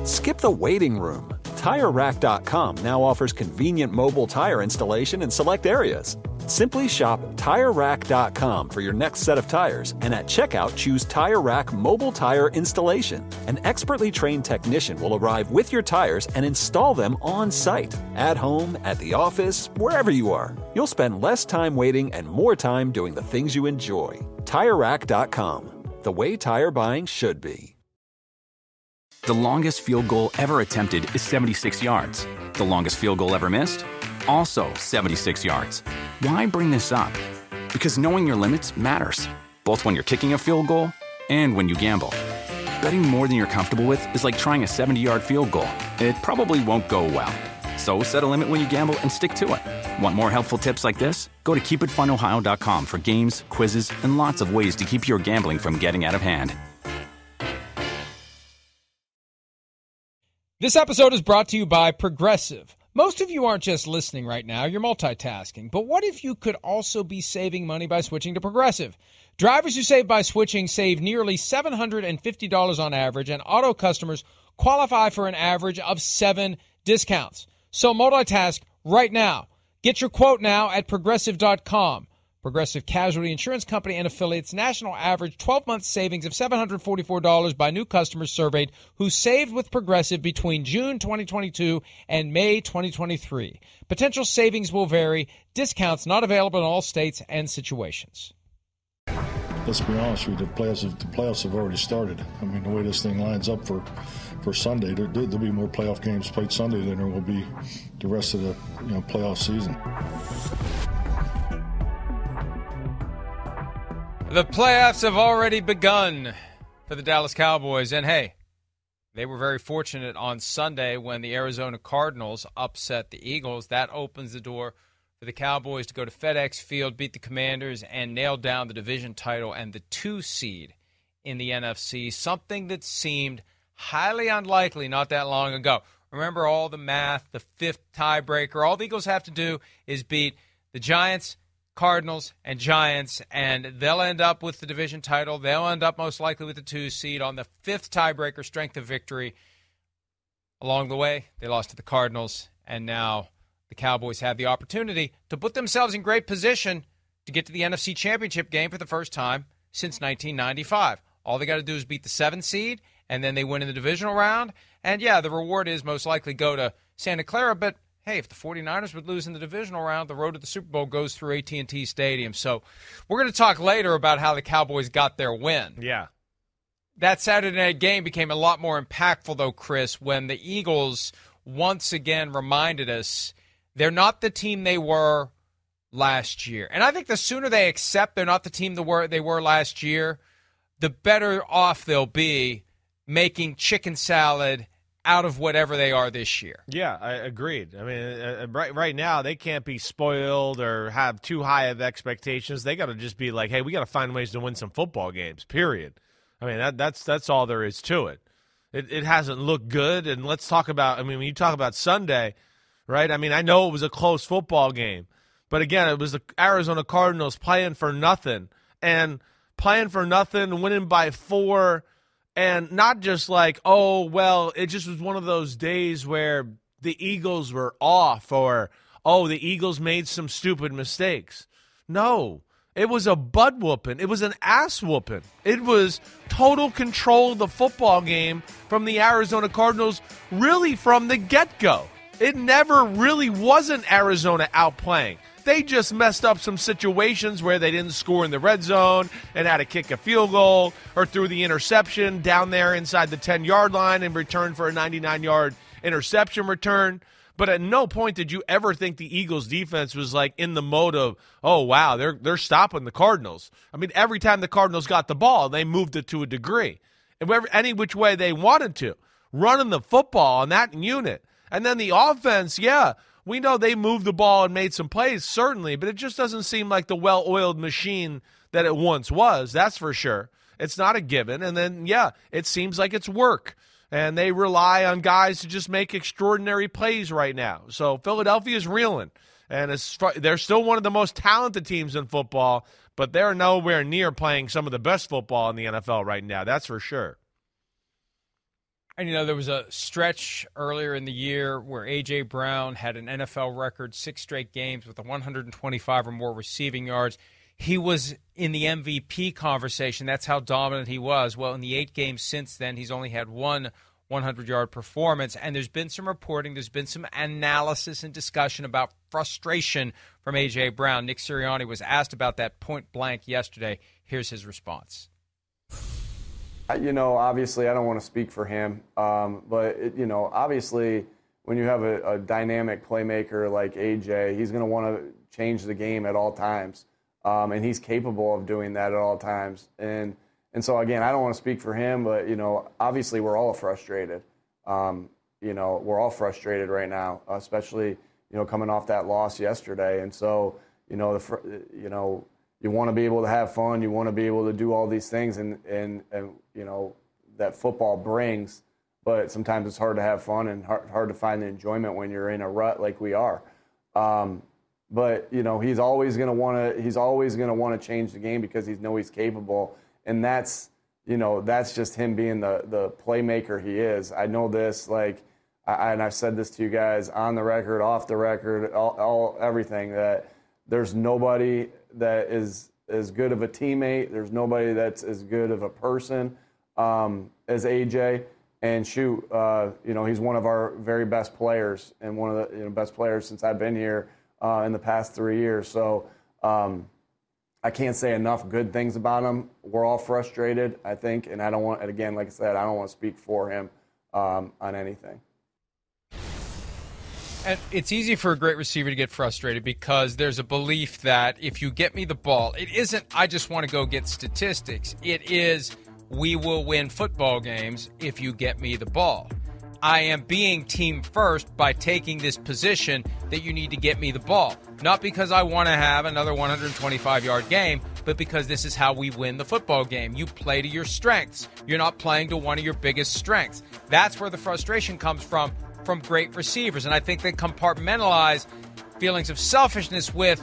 Skip the waiting room. TireRack.com now offers convenient mobile tire installation in select areas. Simply shop TireRack.com for your next set of tires, and at checkout, choose Tire Rack Mobile Tire Installation. An expertly trained technician will arrive with your tires and install them on site. At home, at the office, wherever you are. You'll spend less time waiting and more time doing the things you enjoy. TireRack.com. The way tire buying should be. The longest field goal ever attempted is 76 yards. The longest field goal ever missed? Also 76 yards. Why bring this up? Because knowing your limits matters, both when you're kicking a field goal and when you gamble. Betting more than you're comfortable with is like trying a 70-yard field goal. It probably won't go well. So set a limit when you gamble and stick to it. Want more helpful tips like this? Go to keepitfunohio.com for games, quizzes, and lots of ways to keep your gambling from getting out of hand. This episode is brought to you by Progressive. Most of you aren't just listening right now, you're multitasking. But what if you could also be saving money by switching to Progressive? Drivers who save by switching save nearly $750 on average, and auto customers qualify for an average of 7 discounts. So multitask right now. Get your quote now at Progressive.com. Progressive Casualty Insurance Company and affiliates national average 12-month savings of $744 by new customers surveyed who saved with Progressive between June 2022 and May 2023. Potential savings will vary. Discounts not available in all states and situations. Let's be honest with you, the playoffs have already started. I mean, the way this thing lines up for Sunday, there'll be more playoff games played Sunday than there will be the rest of the playoff season. The playoffs have already begun for the Dallas Cowboys. And, hey, they were very fortunate on Sunday when the Arizona Cardinals upset the Eagles. That opens the door for the Cowboys to go to FedEx Field, beat the Commanders, and nail down the division title and the 2 seed in the NFC, something that seemed highly unlikely not that long ago. Remember all the math, the 5th tiebreaker. All the Eagles have to do is beat the Giants, Cardinals, and Giants, and they'll end up with the division title. They'll end up most likely with the 2 seed on the 5th tiebreaker, strength of victory. Along the way, they lost to the Cardinals, and now the Cowboys have the opportunity to put themselves in great position to get to the NFC Championship game for the first time since 1995. All they got to do is beat the 7th seed, and then they win in the divisional round. And, yeah, the reward is most likely go to Santa Clara, but hey, if the 49ers would lose in the divisional round, the road to the Super Bowl goes through AT&T Stadium. So we're going to talk later about how the Cowboys got their win. Yeah. That Saturday night game became a lot more impactful, though, Chris, when the Eagles once again reminded us they're not the team they were last year. And I think the sooner they accept they're not the team they were last year, the better off they'll be making chicken salad out of whatever they are this year. Yeah, I agreed. I mean, right now they can't be spoiled or have too high of expectations. They got to just be like, hey, we got to find ways to win some football games, period. I mean, that's all there is to it. It hasn't looked good, and let's talk about, I mean, when you talk about Sunday, right, I mean, I know it was a close football game, but again, it was the Arizona Cardinals playing for nothing, and playing for nothing, winning by 4. And not just like, oh, well, it just was one of those days where the Eagles were off or, oh, the Eagles made some stupid mistakes. No, it was a butt whooping. It was an ass whooping. It was total control of the football game from the Arizona Cardinals really from the get-go. It never really wasn't Arizona outplaying. They just messed up some situations where they didn't score in the red zone and had to kick a field goal or threw the interception down there inside the 10-yard line in return for a 99-yard interception return. But at no point did you ever think the Eagles' defense was like in the mode of, oh, wow, they're stopping the Cardinals. I mean, every time the Cardinals got the ball, they moved it to a degree. And any which way they wanted to, running the football on that unit. And then the offense, yeah, we know they moved the ball and made some plays, certainly, but it just doesn't seem like the well-oiled machine that it once was, that's for sure. It's not a given. And then, yeah, it seems like it's work. And they rely on guys to just make extraordinary plays right now. So Philadelphia's reeling. And they're still one of the most talented teams in football, but they're nowhere near playing some of the best football in the NFL right now, that's for sure. And, there was a stretch earlier in the year where A.J. Brown had an NFL record 6 straight games with 125 or more receiving yards. He was in the MVP conversation. That's how dominant he was. Well, in the 8 games since then, he's only had one 100-yard performance. And there's been some reporting, there's been some analysis and discussion about frustration from A.J. Brown. Nick Sirianni was asked about that point blank yesterday. Here's his response. Obviously, I don't want to speak for him, but, obviously, when you have a dynamic playmaker like A.J., he's going to want to change the game at all times, and he's capable of doing that at all times. And so, again, I don't want to speak for him, but, obviously we're all frustrated. We're all frustrated right now, especially, coming off that loss yesterday. And so, you want to be able to have fun. You want to be able to do all these things and that football brings. But sometimes it's hard to have fun and hard to find the enjoyment when you're in a rut like we are. But he's always going to want to change the game because he's capable, and that's just him being the playmaker he is. I know this, and I've said this to you guys on the record, off the record, all everything, that there's nobody that is as good of a teammate. There's nobody that's as good of a person as AJ. And he's one of our very best players and one of the best players since I've been here in the past 3 years. So I can't say enough good things about him. We're all frustrated, I think, and I don't want, again, like I said, I don't want to speak for him on anything. And it's easy for a great receiver to get frustrated because there's a belief that if you get me the ball, it isn't I just want to go get statistics. It is we will win football games if you get me the ball. I am being team first by taking this position that you need to get me the ball. Not because I want to have another 125-yard game, but because this is how we win the football game. You play to your strengths. You're not playing to one of your biggest strengths. That's where the frustration comes from great receivers. And I think they compartmentalize feelings of selfishness with,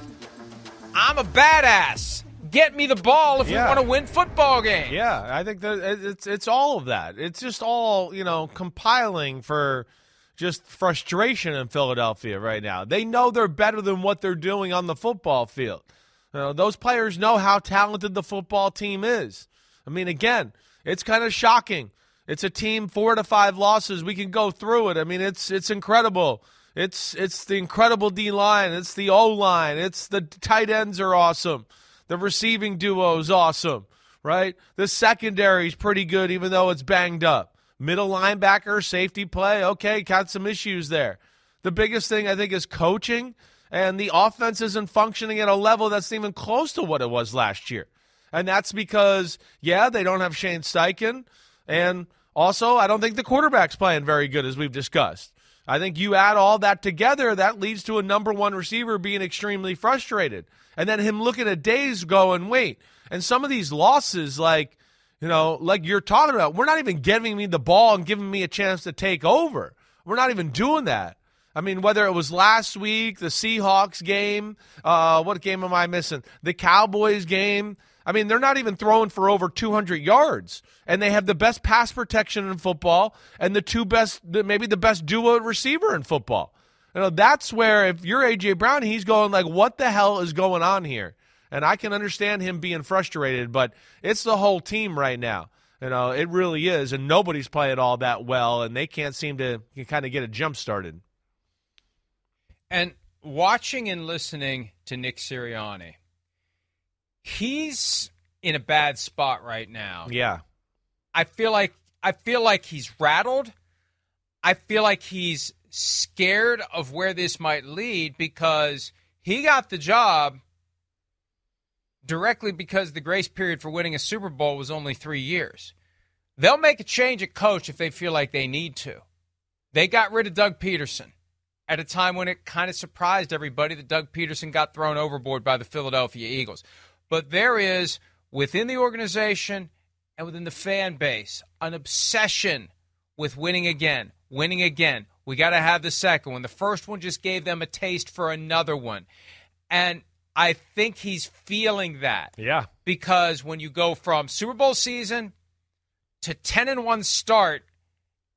I'm a badass. Get me the ball if we want to win football games. Yeah, I think that it's all of that. It's just all, compiling for just frustration in Philadelphia right now. They know they're better than what they're doing on the football field. Those players know how talented the football team is. I mean, again, it's kind of shocking. It's a team 4 to 5 losses. We can go through it. I mean, it's incredible. It's the incredible D-line. It's the O-line. It's the tight ends are awesome. The receiving duo is awesome, right? The secondary is pretty good even though it's banged up. Middle linebacker, safety play, okay, got some issues there. The biggest thing, I think, is coaching, and the offense isn't functioning at a level that's even close to what it was last year. And that's because, they don't have Shane Steichen, and also I don't think the quarterback's playing very good, as we've discussed. I think you add all that together, that leads to a number one receiver being extremely frustrated. And then him looking at days going, wait. And some of these losses, like you're talking about, we're not even giving me the ball and giving me a chance to take over. We're not even doing that. I mean, whether it was last week, the Seahawks game, what game am I missing? The Cowboys game. I mean, they're not even throwing for over 200 yards. And they have the best pass protection in football and maybe the best duo receiver in football. That's where if you're A.J. Brown, he's going like, what the hell is going on here? And I can understand him being frustrated, but it's the whole team right now. It really is, and nobody's playing all that well, and they can't seem to kind of get a jump started. And watching and listening to Nick Sirianni, he's in a bad spot right now. Yeah. I feel like he's rattled. I feel like he's scared of where this might lead because he got the job directly because the grace period for winning a Super Bowl was only 3 years. They'll make a change at coach if they feel like they need to. They got rid of Doug Peterson at a time when it kind of surprised everybody that Doug Peterson got thrown overboard by the Philadelphia Eagles. But there is, within the organization and within the fan base, an obsession with winning again. We got to have the second one. The first one just gave them a taste for another one. And I think he's feeling that. Yeah. Because when you go from Super Bowl season to 10-1 start,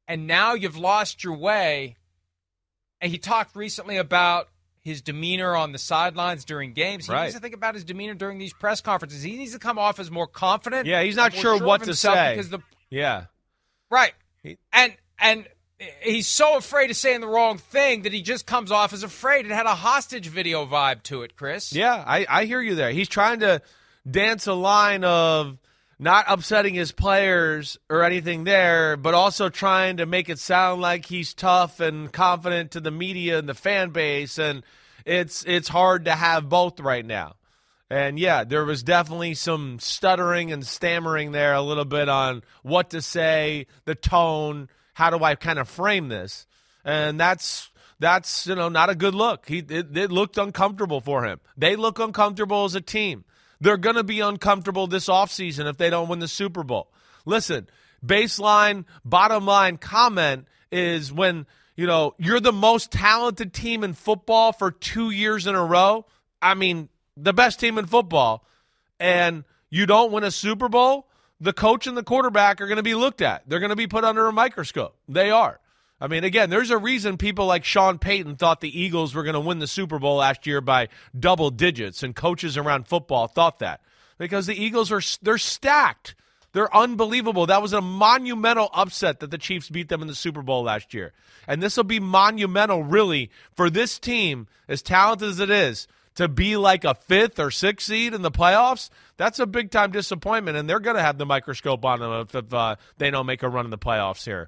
and now you've lost your way. And he talked recently about his demeanor on the sidelines during games. He needs to think about his demeanor during these press conferences. He needs to come off as more confident. Yeah, he's not sure what to say. Right. And he's so afraid of saying the wrong thing that he just comes off as afraid. It had a hostage video vibe to it, Chris. Yeah, I hear you there. He's trying to dance a line of not upsetting his players or anything there, but also trying to make it sound like he's tough and confident to the media and the fan base, and it's hard to have both right now. And, yeah, there was definitely some stuttering and stammering there a little bit on what to say, the tone, how do I kind of frame this? And that's not a good look. It looked uncomfortable for him. They look uncomfortable as a team. They're going to be uncomfortable this offseason if they don't win the Super Bowl. Listen, baseline, bottom line comment is when, you're the most talented team in football for 2 years in a row. I mean, the best team in football, and you don't win a Super Bowl, the coach and the quarterback are going to be looked at. They're going to be put under a microscope. They are. I mean, again, there's a reason people like Sean Payton thought the Eagles were going to win the Super Bowl last year by double digits, and coaches around football thought that. Because the Eagles they're stacked. They're unbelievable. That was a monumental upset that the Chiefs beat them in the Super Bowl last year. And this will be monumental, really, for this team, as talented as it is, to be like a 5th or 6th seed in the playoffs. That's a big-time disappointment, and they're going to have the microscope on them if they don't make a run in the playoffs here.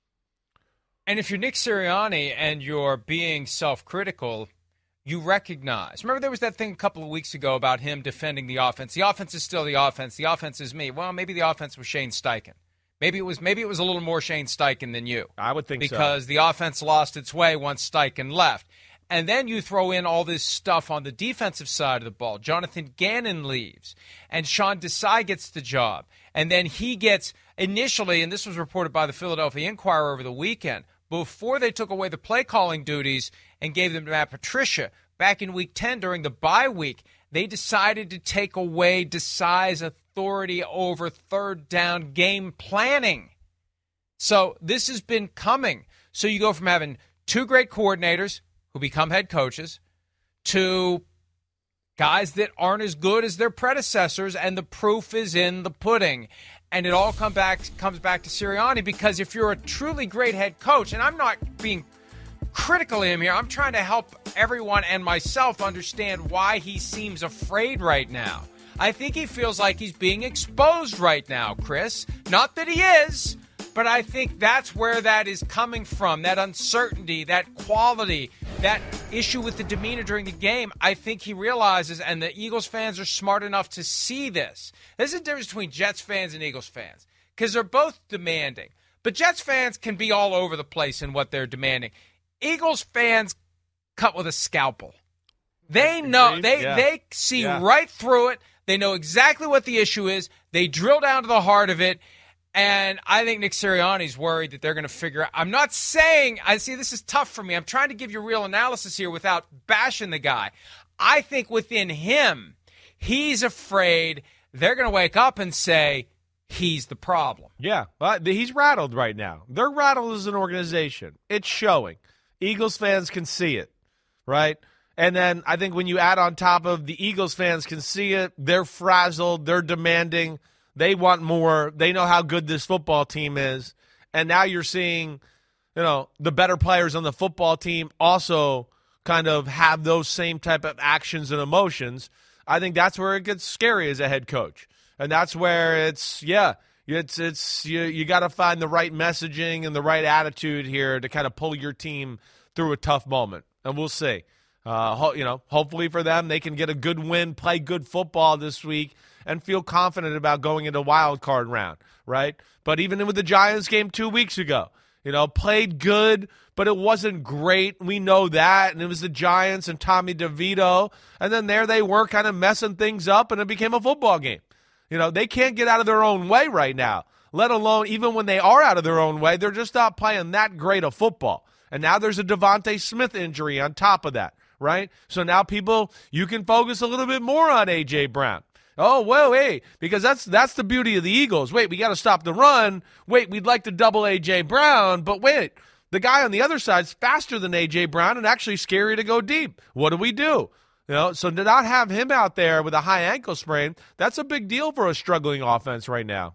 And if you're Nick Sirianni and you're being self-critical, you recognize. Remember there was that thing a couple of weeks ago about him defending the offense. The offense is still the offense. The offense is me. Well, maybe the offense was Shane Steichen. Maybe it was a little more Shane Steichen than you. I would think so. Because the offense lost its way once Steichen left. And then you throw in all this stuff on the defensive side of the ball. Jonathan Gannon leaves, and Sean Desai gets the job. And then he gets initially, and this was reported by the Philadelphia Inquirer over the weekend, before they took away the play-calling duties and gave them to Matt Patricia, back in Week 10 during the bye week, they decided to take away Desai's authority over third down game planning. So this has been coming. So you go from having two great coordinators who become head coaches to guys that aren't as good as their predecessors, and the proof is in the pudding. And it all comes back to Sirianni, because if you're a truly great head coach, and I'm not being critical of him here, I'm trying to help everyone and myself understand why he seems afraid right now. I think he feels like he's being exposed right now, Chris. Not that he is, but I think that's where that is coming from, that uncertainty, that quality, that issue with the demeanor during the game. I think he realizes, and the Eagles fans are smart enough to see this. There's a difference between Jets fans and Eagles fans, because they're both demanding. But Jets fans can be all over the place in what they're demanding. Eagles fans cut with a scalpel. They know, they see right through it. They know exactly what the issue is. They drill down to the heart of it. And I think Nick Sirianni's worried that they're going to figure out. I'm not saying, this is tough for me. I'm trying to give you real analysis here without bashing the guy. I think within him, he's afraid they're going to wake up and say he's the problem. Yeah, he's rattled right now. They're rattled as an organization. It's showing. Eagles fans can see it, right? And then I think when you add on top of the Eagles fans can see it, they're frazzled, they're demanding. They want more. They know how good this football team is. And now you're seeing, the better players on the football team also kind of have those same type of actions and emotions. I think that's where it gets scary as a head coach. And that's where you got to find the right messaging and the right attitude here to kind of pull your team through a tough moment. And we'll see. Hopefully for them, they can get a good win, play good football this week, and feel confident about going into wild card round, right? But even with the Giants game 2 weeks ago, played good, but it wasn't great. We know that, and it was the Giants and Tommy DeVito, and then there they were kind of messing things up, and it became a football game. They can't get out of their own way right now, let alone even when they are out of their own way, they're just not playing that great of football. And now there's a Devontae Smith injury on top of that, right? So now you can focus a little bit more on A.J. Brown. Oh, well, hey, because that's the beauty of the Eagles. Wait, we got to stop the run. Wait, we'd like to double A.J. Brown, but wait, the guy on the other side's faster than A.J. Brown and actually scary to go deep. What do? So to not have him out there with a high ankle sprain, that's a big deal for a struggling offense right now.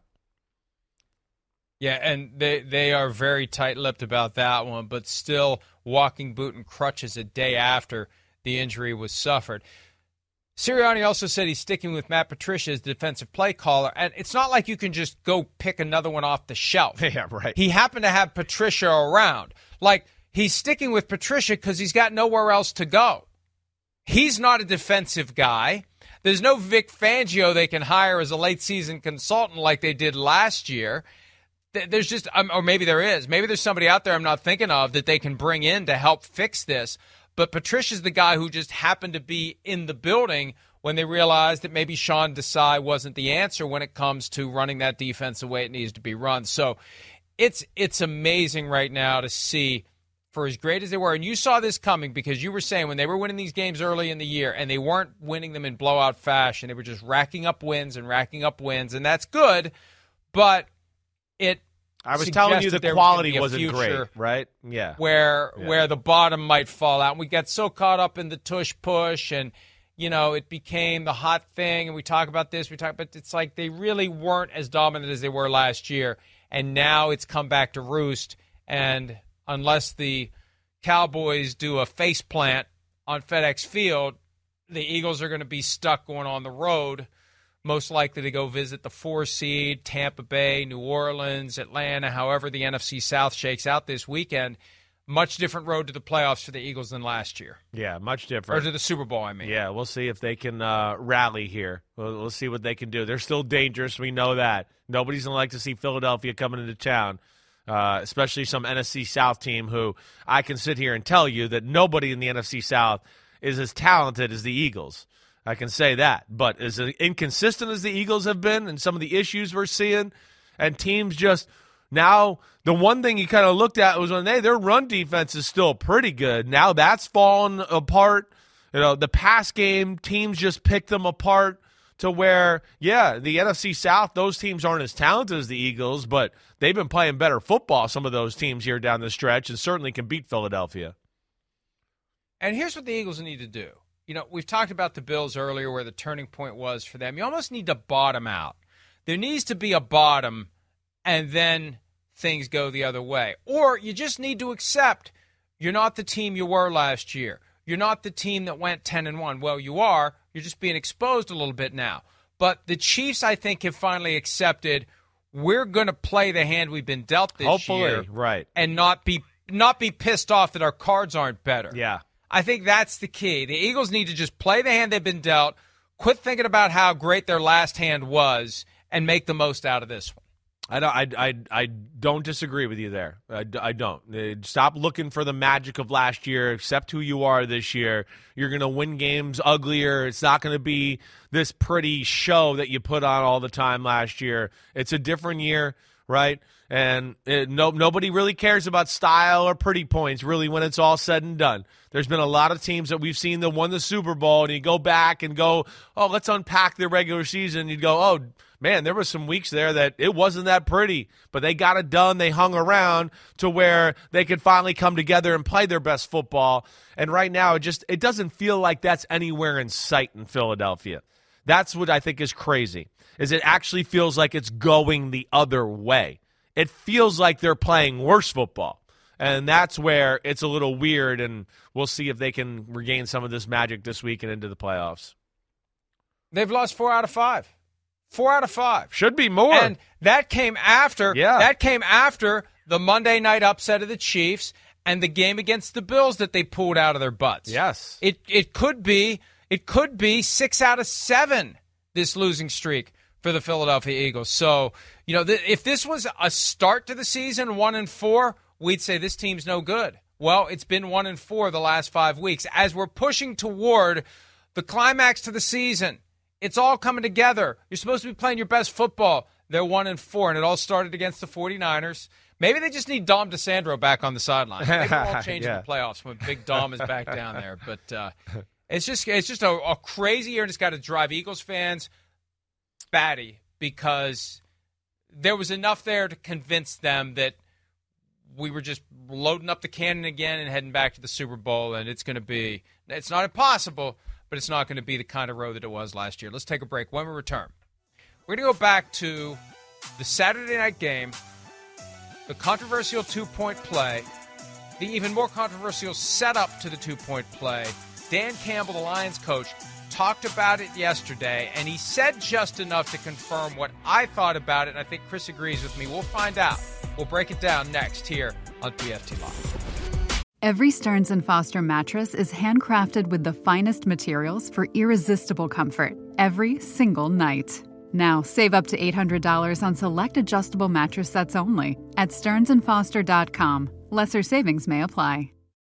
Yeah, and they are very tight-lipped about that one, but still walking boot and crutches a day after the injury was suffered. Sirianni also said he's sticking with Matt Patricia as the defensive play caller, and it's not like you can just go pick another one off the shelf. Yeah, right. He happened to have Patricia around. Like, he's sticking with Patricia because he's got nowhere else to go. He's not a defensive guy. There's no Vic Fangio they can hire as a late-season consultant like they did last year. There's just, or maybe there is. Maybe there's somebody out there I'm not thinking of that they can bring in to help fix this. But Patricia's the guy who just happened to be in the building when they realized that maybe Sean Desai wasn't the answer when it comes to running that defense the way it needs to be run. So it's amazing right now to see, for as great as they were, and you saw this coming because you were saying when they were winning these games early in the year and they weren't winning them in blowout fashion, they were just racking up wins, and that's good, but I was telling you the quality wasn't great, right? Yeah. Where the bottom might fall out. And we got so caught up in the tush-push and, it became the hot thing. And we talk about this, but it's like they really weren't as dominant as they were last year. And now it's come back to roost. And unless the Cowboys do a face plant on FedEx Field, the Eagles are going to be stuck going on the road, most likely to go visit the 4 seed, Tampa Bay, New Orleans, Atlanta, however the NFC South shakes out this weekend. Much different road to the playoffs for the Eagles than last year. Yeah, much different. Or to the Super Bowl, I mean. Yeah, we'll see if they can rally here. We'll see what they can do. They're still dangerous. We know that. Nobody's going to like to see Philadelphia coming into town, especially some NFC South team who I can sit here and tell you that nobody in the NFC South is as talented as the Eagles. I can say that. But as inconsistent as the Eagles have been and some of the issues we're seeing, and teams just now, the one thing you kind of looked at was when their run defense is still pretty good. Now that's fallen apart. The pass game, teams just pick them apart to where, yeah, the NFC South, those teams aren't as talented as the Eagles, but they've been playing better football, some of those teams here down the stretch, and certainly can beat Philadelphia. And here's what the Eagles need to do. We've talked about the Bills earlier where the turning point was for them. You almost need to bottom out. There needs to be a bottom, and then things go the other way. Or you just need to accept you're not the team you were last year. You're not the team that went 10-1. Well, you are. You're just being exposed a little bit now. But the Chiefs, I think, have finally accepted we're going to play the hand we've been dealt this year. Right. And not be pissed off that our cards aren't better. Yeah. I think that's the key. The Eagles need to just play the hand they've been dealt, quit thinking about how great their last hand was, and make the most out of this one. I don't disagree with you there. I don't. Stop looking for the magic of last year. Accept who you are this year. You're going to win games uglier. It's not going to be this pretty show that you put on all the time last year. It's a different year, right? And nobody really cares about style or pretty points, really, when it's all said and done. There's been a lot of teams that we've seen that won the Super Bowl, and you go back and go, oh, let's unpack their regular season. You'd go, oh, man, there were some weeks there that it wasn't that pretty, but they got it done. They hung around to where they could finally come together and play their best football. And right now, it doesn't feel like that's anywhere in sight in Philadelphia. That's what I think is crazy, is it actually feels like it's going the other way. It feels like they're playing worse football. And that's where it's a little weird, and we'll see if they can regain some of this magic this week and into the playoffs. They've lost 4 out of 5. 4 out of 5. Should be more. And that came after the Monday night upset of the Chiefs and the game against the Bills that they pulled out of their butts. Yes. It could be 6 out of 7, this losing streak for the Philadelphia Eagles. So, if this was a start to the season, 1-4, we'd say this team's no good. Well, it's been 1-4 the last 5 weeks. As we're pushing toward the climax to the season, it's all coming together. You're supposed to be playing your best football. They're 1-4, and it all started against the 49ers. Maybe they just need Dom DeSandro back on the sideline. Maybe they'll all change in the playoffs when Big Dom is back down there. But it's just a crazy year, and it's got to drive Eagles fans batty because there was enough there to convince them that we were just loading up the cannon again and heading back to the Super Bowl, and it's not impossible, but it's not going to be the kind of road that it was last year. Let's take a break. When we return, we're going to go back to the Saturday night game, the controversial two-point play, the even more controversial setup to the two-point play. Dan Campbell, the Lions coach, talked about it yesterday, and he said just enough to confirm what I thought about it, and I think Chris agrees with me. We'll find out. We'll break it down next here on PFT Live. Every Stearns & Foster mattress is handcrafted with the finest materials for irresistible comfort every single night. Now, save up to $800 on select adjustable mattress sets only at stearnsandfoster.com. Lesser savings may apply.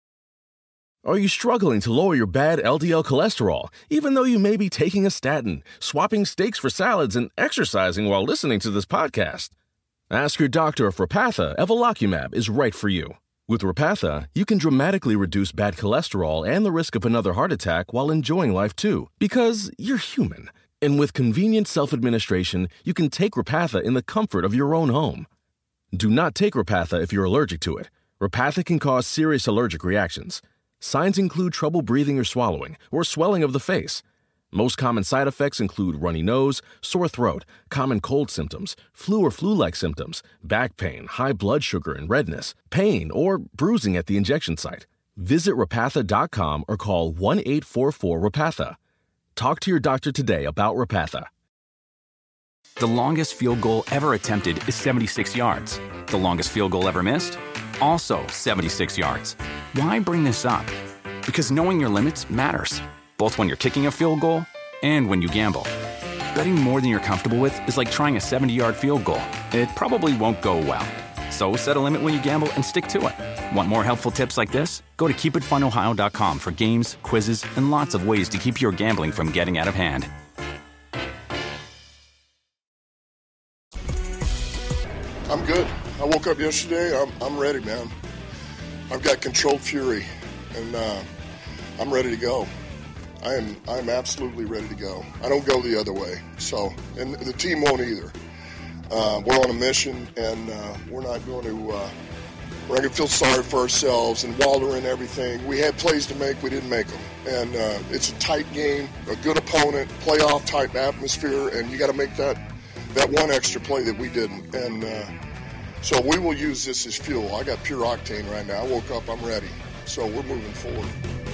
Are you struggling to lower your bad LDL cholesterol, even though you may be taking a statin, swapping steaks for salads, and exercising while listening to this podcast? Ask your doctor if Repatha Evolocumab is right for you. With Repatha, you can dramatically reduce bad cholesterol and the risk of another heart attack while enjoying life too, because you're human. And with convenient self-administration, you can take Repatha in the comfort of your own home. Do not take Repatha if you're allergic to it. Repatha can cause serious allergic reactions. Signs include trouble breathing or swallowing, or swelling of the face. Most common side effects include runny nose, sore throat, common cold symptoms, flu or flu-like symptoms, back pain, high blood sugar and redness, pain, or bruising at the injection site. Visit Repatha.com or call 1-844-REPATHA. Talk to your doctor today about Repatha. The longest field goal ever attempted is 76 yards. The longest field goal ever missed? Also 76 yards. Why bring this up? Because knowing your limits matters, both when you're kicking a field goal and when you gamble. Betting more than you're comfortable with is like trying a 70-yard field goal. It probably won't go well. So set a limit when you gamble and stick to it. Want more helpful tips like this? Go to keepitfunohio.com for games, quizzes, and lots of ways to keep your gambling from getting out of hand. I'm good. I woke up yesterday. I'm ready, man. I've got controlled fury, and I'm ready to go. I'm absolutely ready to go. I don't go the other way. So, and the team won't either. We're on a mission, and we're not going to feel sorry for ourselves and wallow in everything. We had plays to make, we didn't make them. And it's a tight game, a good opponent, playoff-type atmosphere, and you got to make that one extra play that we didn't. And so we will use this as fuel. I got pure octane right now. I woke up, I'm ready. So we're moving forward.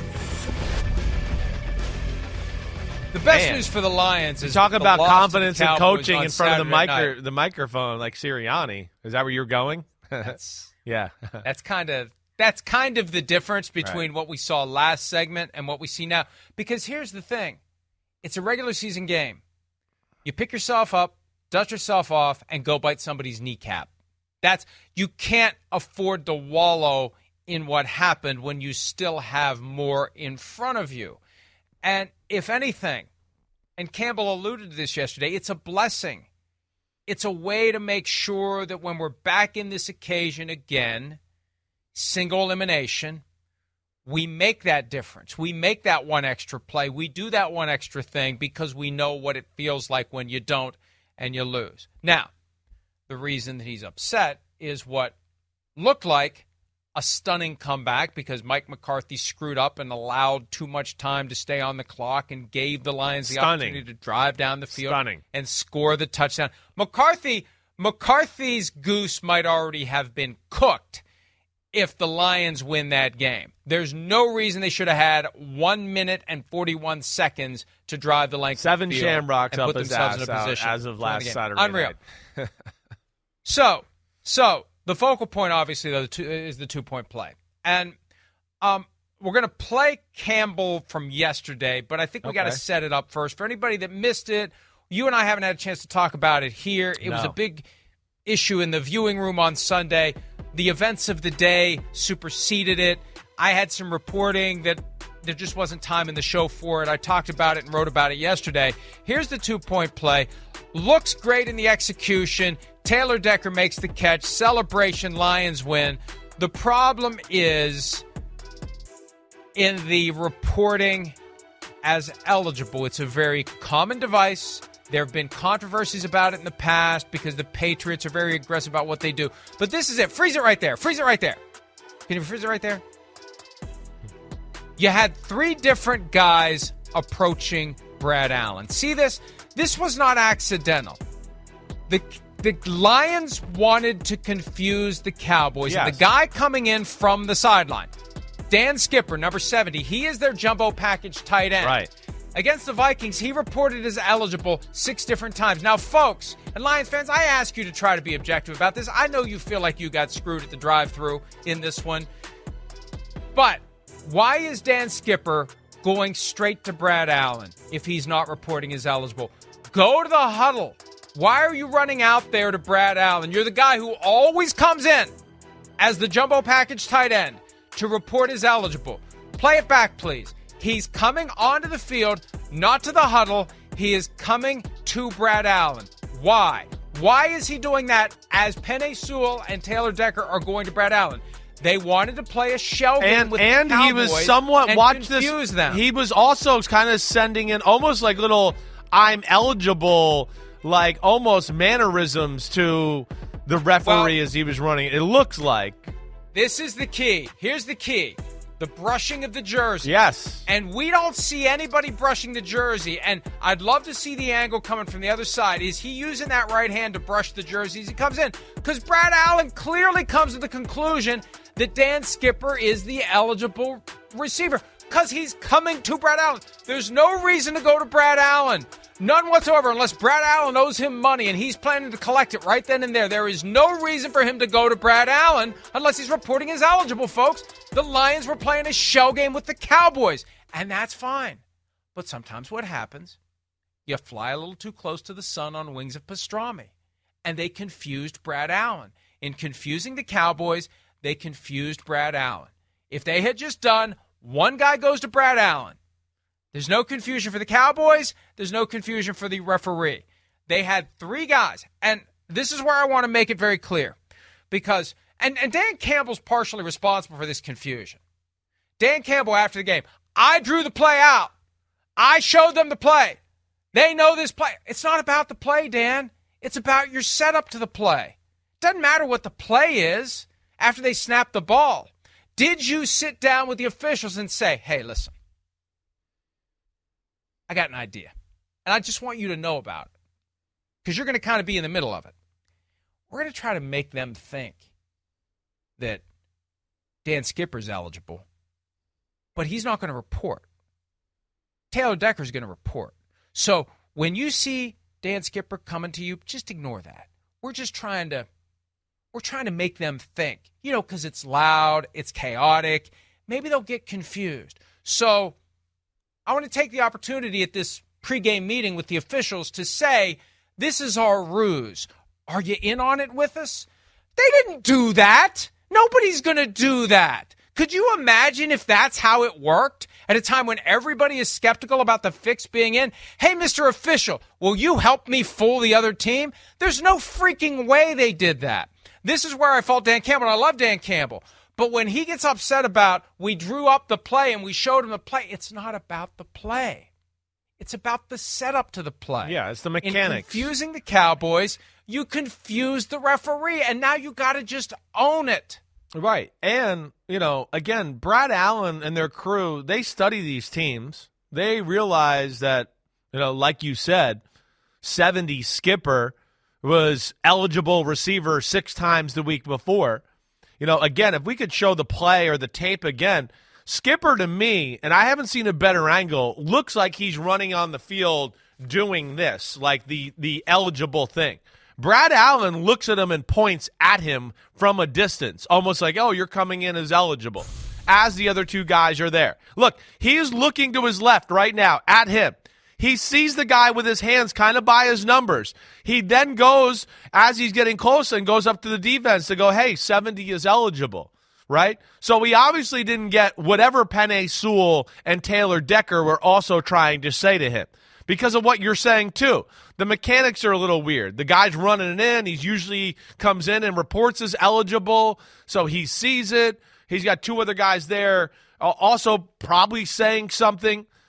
The best news for the Lions is talk about confidence and coaching in front Saturday of the microphone, like Sirianni. Is that where you're going? Yeah. That's kind of the difference between what we saw last segment and what we see now. Because here's the thing. It's a regular season game. You pick yourself up, dust yourself off, and go bite somebody's kneecap. You can't afford to wallow in what happened when you still have more in front of you. And if anything, and Campbell alluded to this yesterday, it's a blessing. It's a way to make sure that when we're back in this occasion again, single elimination, we make that difference. We make that one extra play. We do that one extra thing because we know what it feels like when you don't and you lose. Now, the reason that he's upset is what looked like a stunning comeback because Mike McCarthy screwed up and allowed too much time to stay on the clock and gave the Lions the opportunity to drive down the field and score the touchdown. McCarthy's goose might already have been cooked if the Lions win that game. There's no reason they should have had 1 minute and 41 seconds to drive the length of the field. 7 Shamrocks and up put his themselves ass in a position as of last Saturday Unreal. night. So the focal point, obviously, though, is the two-point play. And we're going to play Campbell from yesterday, but I think we got to set it up first. For anybody that missed it, you and I haven't had a chance to talk about it here. It was a big issue in the viewing room on Sunday. The events of the day superseded it. I had some reporting that there just wasn't time in the show for it. I talked about it and wrote about it yesterday. Here's the two-point play. Looks great in the execution. Taylor Decker makes the catch. Celebration, Lions win. The problem is in the reporting as eligible. It's a very common device. There have been controversies about it in the past because the Patriots are very aggressive about what they do. But this is it. Freeze it right there. Freeze it right there. Can you freeze it right there? You had 3 different guys approaching Brad Allen. See this? This was not accidental. The Lions wanted to confuse the Cowboys. Yes. And the guy coming in from the sideline, Dan Skipper, number 70, he is their jumbo package tight end. Right. Against the Vikings, he reported as eligible 6 different times. Now, folks, and Lions fans, I ask you to try to be objective about this. I know you feel like you got screwed at the drive-thru in this one. But why is Dan Skipper going straight to Brad Allen if he's not reporting as eligible? Go to the huddle. Why are you running out there to Brad Allen? You're the guy who always comes in as the jumbo package tight end to report as eligible. Play it back, please. He's coming onto the field, not to the huddle. He is coming to Brad Allen. Why? Why is he doing that as Penei Sewell and Taylor Decker are going to Brad Allen? They wanted to play a shell game with the Cowboys he was somewhat, and watch confuse this, them. He was also kind of sending in almost like little I'm eligible, like almost mannerisms to the referee as he was running. It looks like. This is the key. Here's the key. The brushing of the jersey. Yes. And we don't see anybody brushing the jersey. And I'd love to see the angle coming from the other side. Is he using that right hand to brush the jersey as he comes in? Because Brad Allen clearly comes to the conclusion that Dan Skipper is the eligible receiver. Because he's coming to Brad Allen. There's no reason to go to Brad Allen. None whatsoever, unless Brad Allen owes him money and he's planning to collect it right then and there. There is no reason for him to go to Brad Allen unless he's reporting as eligible, folks. The Lions were playing a shell game with the Cowboys, and that's fine. But sometimes what happens, you fly a little too close to the sun on wings of pastrami, and they confused Brad Allen. In confusing the Cowboys, they confused Brad Allen. If they had just done one guy goes to Brad Allen, there's no confusion for the Cowboys. There's no confusion for the referee. They had 3 guys. And this is where I want to make it very clear. Because, and Dan Campbell's partially responsible for this confusion. Dan Campbell, after the game, I drew the play out. I showed them the play. They know this play. It's not about the play, Dan. It's about your setup to the play. Doesn't matter what the play is after they snap the ball. Did you sit down with the officials and say, hey, listen, I got an idea, and I just want you to know about it because you're going to kind of be in the middle of it. We're going to try to make them think that Dan Skipper's eligible, but he's not going to report. Taylor Decker's going to report. So when you see Dan Skipper coming to you, just ignore that. We're just trying to make them think, because it's loud, it's chaotic. Maybe they'll get confused. So I want to take the opportunity at this pregame meeting with the officials to say, this is our ruse. Are you in on it with us? They didn't do that. Nobody's going to do that. Could you imagine if that's how it worked at a time when everybody is skeptical about the fix being in? Hey, Mr. Official, will you help me fool the other team? There's no freaking way they did that. This is where I fault Dan Campbell, and I love Dan Campbell. But when he gets upset about we drew up the play and we showed him the play, it's not about the play. It's about the setup to the play. Yeah, it's the mechanics. In confusing the Cowboys, you confuse the referee, and now you got to just own it. Right. And, again, Brad Allen and their crew, they study these teams. They realize that, like you said, 70 Skipper was eligible receiver 6 times the week before. Again, if we could show the play or the tape again, Skipper to me, and I haven't seen a better angle, looks like he's running on the field doing this, like the eligible thing. Brad Allen looks at him and points at him from a distance, almost like, oh, you're coming in as eligible, as the other 2 guys are there. Look, he is looking to his left right now at him. He sees the guy with his hands kind of by his numbers. He then goes, as he's getting close, and goes up to the defense to go, hey, 70 is eligible, right? So we obviously didn't get whatever Penei Sewell and Taylor Decker were also trying to say to him because of what you're saying, too. The mechanics are a little weird. The guy's running it in. He usually comes in and reports as eligible, so he sees it. He's got 2 other guys there also probably saying something.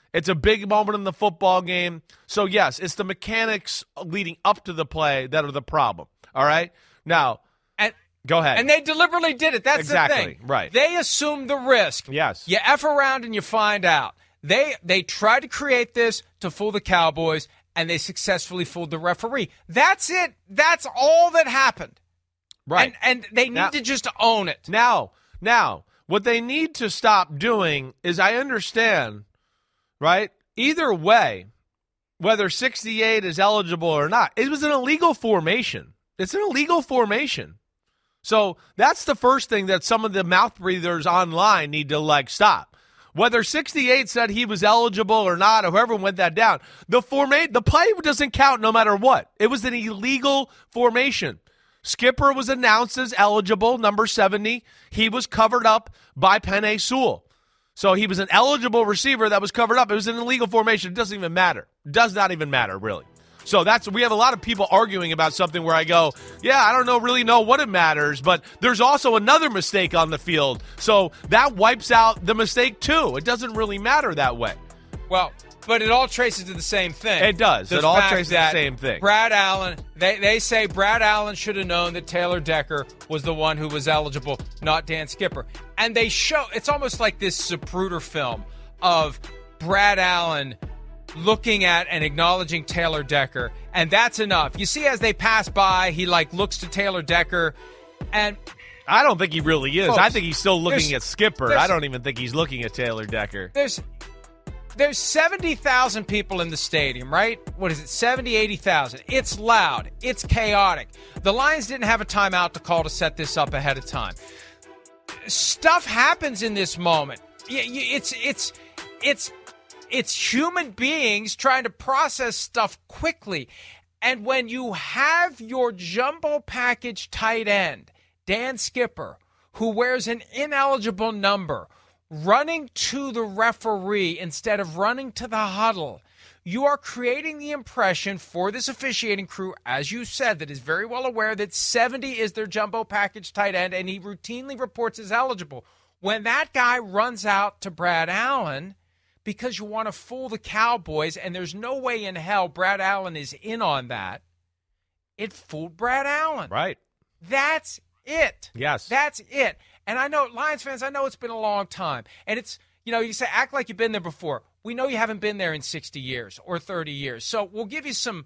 It's a big moment in the football game. So, yes, it's the mechanics leading up to the play that are the problem. All right? Now, go ahead. And they deliberately did it. That's exactly the thing. Right. They assumed the risk. Yes. You F around and you find out. They tried to create this to fool the Cowboys, and they successfully fooled the referee. That's it. That's all that happened. Right. And they need to just own it. Now, what they need to stop doing is, I understand, right? Either way, whether 68 is eligible or not, it was an illegal formation. It's an illegal formation. So that's the first thing that some of the mouth breathers online need to, stop. Whether 68 said he was eligible or not, or whoever went that down, the play doesn't count no matter what. It was an illegal formation. Skipper was announced as eligible, number 70. He was covered up by Penei Sewell. So he was an eligible receiver that was covered up. It was an illegal formation. It doesn't even matter. It does not even matter, really. So we have a lot of people arguing about something where I go, yeah, I don't really know what it matters, but there's also another mistake on the field. So that wipes out the mistake too. It doesn't really matter that way. Well, but it all traces to the same thing. It does. It all traces to the same thing. Brad Allen, they say Brad Allen should have known that Taylor Decker was the one who was eligible, not Dan Skipper. And they show, it's almost like this Zapruder film of Brad Allen looking at and acknowledging Taylor Decker, and that's enough. You see, as they pass by, he looks to Taylor Decker, and I don't think he really is. Folks, I think he's still looking at Skipper. I don't even think he's looking at Taylor Decker. There's 70,000 people in the stadium, right? What is it, 70, 80,000? It's loud. It's chaotic. The Lions didn't have a timeout to call to set this up ahead of time. Stuff happens in this moment. It's human beings trying to process stuff quickly. And when you have your jumbo package tight end, Dan Skipper, who wears an ineligible number, running to the referee instead of running to the huddle, you are creating the impression for this officiating crew, as you said, that is very well aware that 70 is their jumbo package tight end, and he routinely reports as eligible. When that guy runs out to Brad Allen, because you want to fool the Cowboys, and there's no way in hell Brad Allen is in on that, it fooled Brad Allen. Right. That's it. Yes. That's it. And I know, Lions fans, I know it's been a long time. And it's, you say, act like you've been there before. We know you haven't been there in 60 years or 30 years. So we'll give you some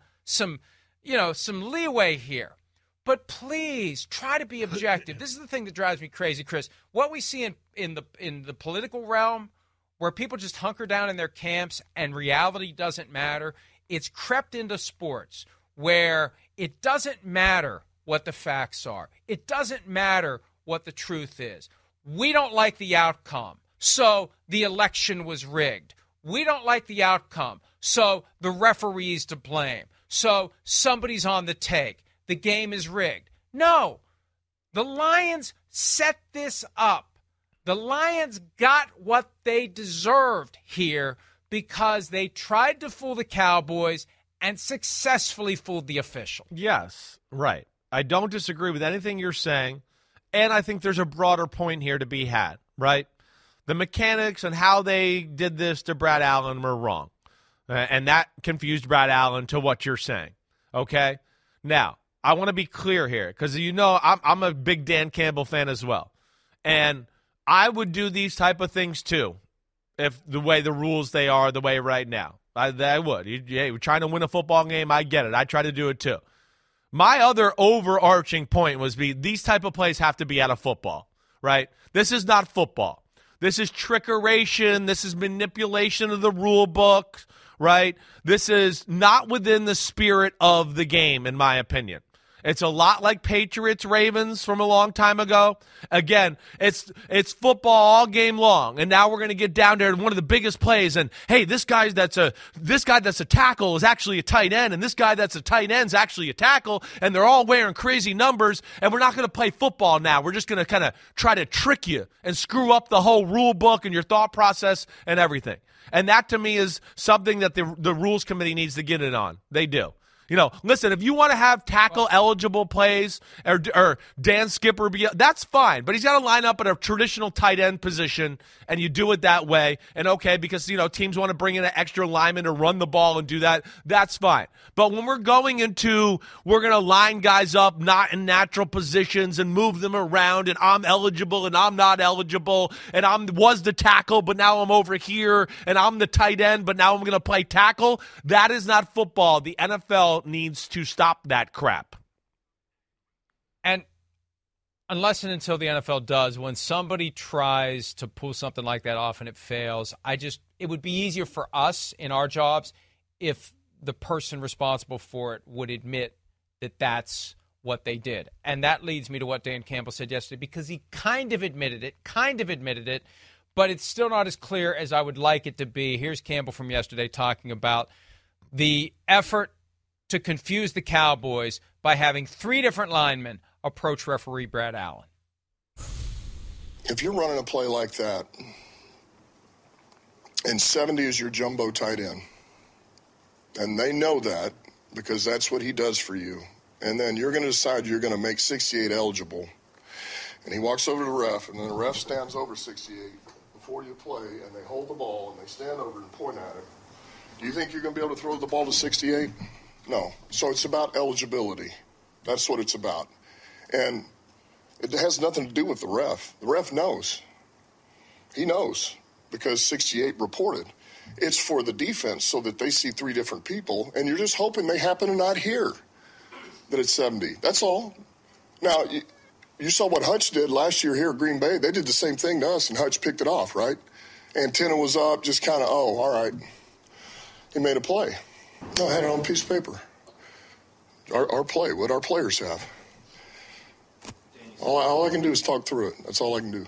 leeway here. But please try to be objective. This is the thing that drives me crazy, Chris. What we see in the political realm, where people just hunker down in their camps and reality doesn't matter, it's crept into sports where it doesn't matter what the facts are. It doesn't matter what the truth is. We don't like the outcome, so the election was rigged. We don't like the outcome, so the referee's to blame. So somebody's on the take. The game is rigged. No, the Lions set this up. The Lions got what they deserved here because they tried to fool the Cowboys and successfully fooled the official. Yes, right. I don't disagree with anything you're saying, and I think there's a broader point here to be had, right? The mechanics and how they did this to Brad Allen were wrong, and that confused Brad Allen to what you're saying, okay? Now, I want to be clear here because, I'm a big Dan Campbell fan as well, and I would do these type of things too if the way the rules they are the way right now. I would. You're trying to win a football game, I get it. I try to do it too. My other overarching point was these type of plays have to be out of football, right? This is not football. This is trickeration. This is manipulation of the rule book, right? This is not within the spirit of the game, in my opinion. It's a lot like Patriots-Ravens from a long time ago. Again, it's football all game long, and now we're going to get down there to one of the biggest plays. And hey, this guy that's a tackle is actually a tight end, and this guy that's a tight end is actually a tackle, and they're all wearing crazy numbers. And we're not going to play football now. We're just going to kind of try to trick you and screw up the whole rule book and your thought process and everything. And that to me is something that the rules committee needs to get in on. They do. Listen, if you want to have tackle-eligible plays or Dan Skipper, that's fine. But he's got to line up at a traditional tight end position, and you do it that way. And okay, because, teams want to bring in an extra lineman to run the ball and do that, that's fine. But when we're going into, we're going to line guys up not in natural positions and move them around, and I'm eligible and I'm not eligible, and I was the tackle, but now I'm over here, and I'm the tight end, but now I'm going to play tackle, that is not football. The NFL needs to stop that crap. And unless and until the NFL does, when somebody tries to pull something like that off and it fails, it would be easier for us in our jobs if the person responsible for it would admit that that's what they did. And that leads me to what Dan Campbell said yesterday, because he kind of admitted it, but it's still not as clear as I would like it to be. Here's Campbell from yesterday talking about the effort to confuse the Cowboys by having 3 different linemen approach referee Brad Allen. If you're running a play like that, and 70 is your jumbo tight end, and they know that because that's what he does for you, and then you're going to decide you're going to make 68 eligible, and he walks over to the ref, and then the ref stands over 68 before you play, and they hold the ball, and they stand over and point at it. Do you think you're going to be able to throw the ball to 68? No. So it's about eligibility. That's what it's about. And it has nothing to do with the ref. The ref knows. He knows because 68 reported. It's for the defense so that they see 3 different people, and you're just hoping they happen to not hear that it's 70. That's all. Now, you saw what Hutch did last year here at Green Bay. They did the same thing to us, and Hutch picked it off, right? Antenna was up, just kind of, all right. He made a play. No, I had it on a piece of paper. Our play, what our players have. All I can do is talk through it. That's all I can do.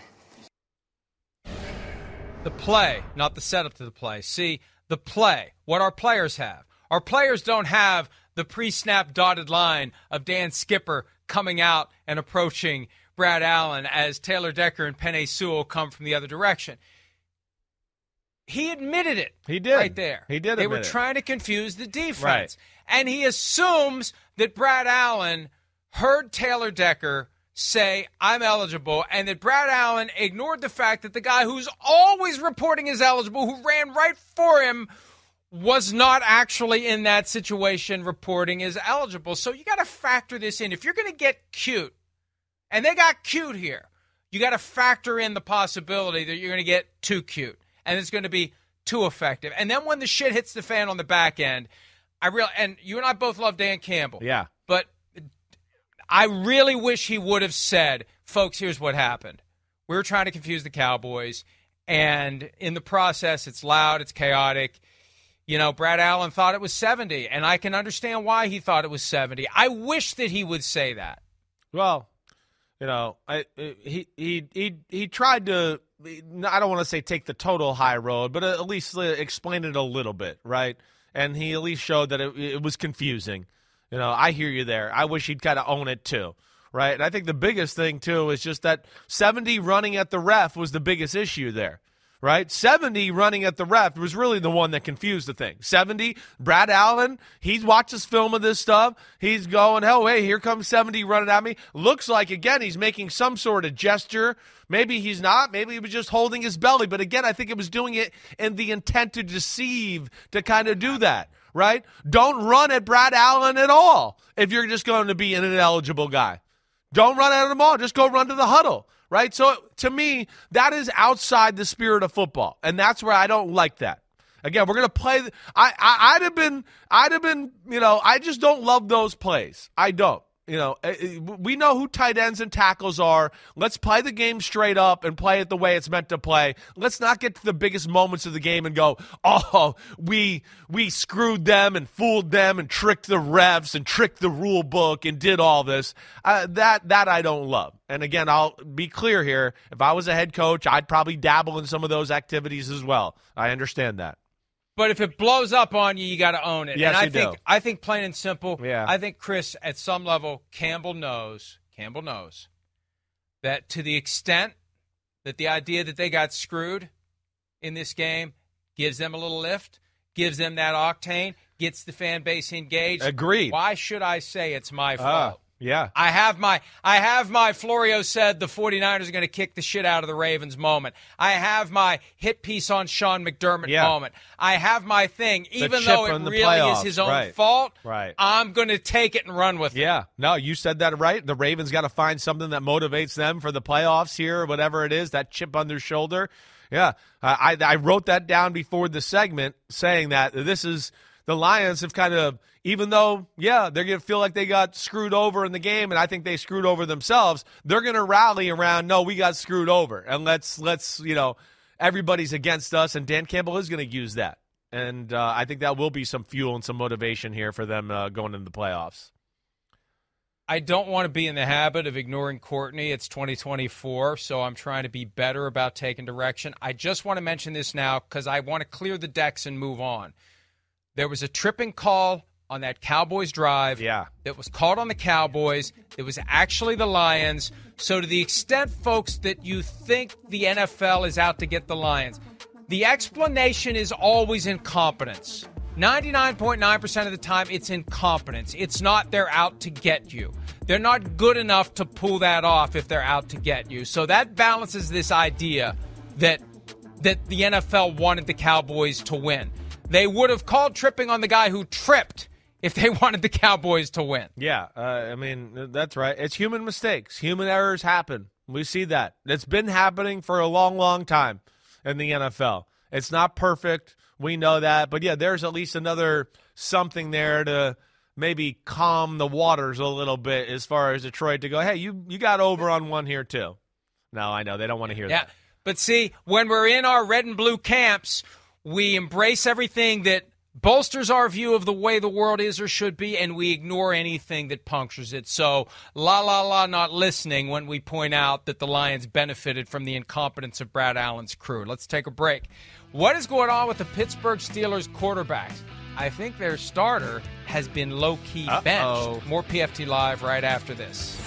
The play, not the setup to the play. See, the play, what our players have. Our players don't have the pre-snap dotted line of Dan Skipper coming out and approaching Brad Allen as Taylor Decker and Penei Sewell come from the other direction. He admitted it. He did. Right there. He did. They were trying to confuse the defense. Right. And he assumes that Brad Allen heard Taylor Decker say, I'm eligible, and that Brad Allen ignored the fact that the guy who's always reporting as eligible, who ran right for him, was not actually in that situation reporting as eligible. So you got to factor this in. If you're going to get cute, and they got cute here, you got to factor in the possibility that you're going to get too cute, and it's going to be too effective. And then when the shit hits the fan on the back end, and you and I both love Dan Campbell. Yeah. But I really wish he would have said, folks, here's what happened. We were trying to confuse the Cowboys, and in the process, it's loud, it's chaotic. Brad Allen thought it was 70, and I can understand why he thought it was 70. I wish that he would say that. Well, he tried to, I don't want to say take the total high road, but at least explain it a little bit, right? And he at least showed that it was confusing. I hear you there. I wish he'd kind of own it too, right? And I think the biggest thing too is just that 70 running at the ref was the biggest issue there, right? 70 running at the ref was really the one that confused the thing. 70, Brad Allen, he watches film of this stuff. He's going, oh, hey, here comes 70 running at me. Looks like, again, he's making some sort of gesture. Maybe he's not. Maybe he was just holding his belly. But again, I think it was doing it in the intent to deceive, to kind of do that, right? Don't run at Brad Allen at all if you're just going to be an ineligible guy. Don't run at him all. Just go run to the huddle, right? So to me, that is outside the spirit of football, and that's where I don't like that. Again, we're going to play. I'd have been, I just don't love those plays. I don't. We know who tight ends and tackles are. Let's play the game straight up and play it the way it's meant to play. Let's not get to the biggest moments of the game and go, oh, we screwed them and fooled them and tricked the refs and tricked the rule book and did all this. That I don't love. And again, I'll be clear here. If I was a head coach, I'd probably dabble in some of those activities as well. I understand that. But if it blows up on you, you got to own it. Yes, and I think plain and simple, yeah. I think, Chris, at some level, Campbell knows that to the extent that the idea that they got screwed in this game gives them a little lift, gives them that octane, gets the fan base engaged. Agreed. Why should I say it's my fault? Yeah. I have my Florio said the 49ers are going to kick the shit out of the Ravens moment. I have my hit piece on Sean McDermott moment. I have my thing. Even though it really is his own fault, I'm going to take it and run with it. Yeah. No, you said that right. The Ravens got to find something that motivates them for the playoffs here, or whatever it is, that chip on their shoulder. Yeah. I wrote that down before the segment, saying that this is the Lions have kind of, even though, they're going to feel like they got screwed over in the game, and I think they screwed over themselves, they're going to rally around, no, we got screwed over, and let's everybody's against us, and Dan Campbell is going to use that. And I think that will be some fuel and some motivation here for them going into the playoffs. I don't want to be in the habit of ignoring Courtney. It's 2024, so I'm trying to be better about taking direction. I just want to mention this now because I want to clear the decks and move on. There was a tripping call on that Cowboys drive that was called on the Cowboys. It was actually the Lions. So to the extent, folks, that you think the NFL is out to get the Lions, the explanation is always incompetence. 99.9% of the time, it's incompetence. It's not they're out to get you. They're not good enough to pull that off if they're out to get you. So that balances this idea that the NFL wanted the Cowboys to win. They would have called tripping on the guy who tripped if they wanted the Cowboys to win. Yeah, that's right. It's human mistakes. Human errors happen. We see that. It's been happening for a long, long time in the NFL. It's not perfect. We know that. But, there's at least another something there to maybe calm the waters a little bit as far as Detroit to go, hey, you got over on one here too. No, I know. They don't want to hear that. But see, when we're in our red and blue camps, we embrace everything that bolsters our view of the way the world is or should be, and we ignore anything that punctures it. So, not listening when we point out that the Lions benefited from the incompetence of Brad Allen's crew. Let's take a break. What is going on with the Pittsburgh Steelers quarterbacks? I think their starter has been low-key benched. More PFT Live right after this.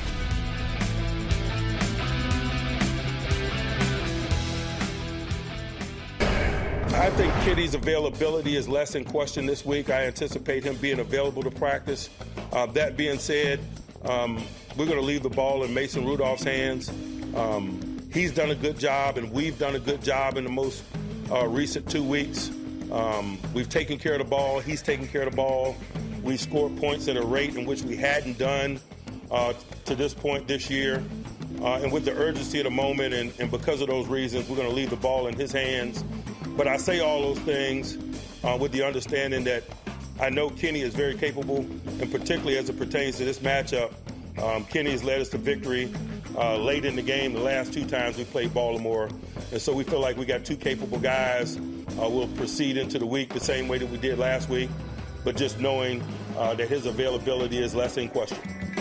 I think Kitty's availability is less in question this week. I anticipate him being available to practice. That being said, we're going to leave the ball in Mason Rudolph's hands. He's done a good job, and we've done a good job in the most recent 2 weeks. We've taken care of the ball. He's taken care of the ball. We've scored points at a rate in which we hadn't done to this point this year. And with the urgency of the moment and because of those reasons, we're going to leave the ball in his hands. But I say all those things with the understanding that I know Kenny is very capable, and particularly as it pertains to this matchup, Kenny has led us to victory late in the game the last 2 times we played Baltimore. And so we feel like we got 2 capable guys. We'll proceed into the week the same way that we did last week, but just knowing that his availability is less in question.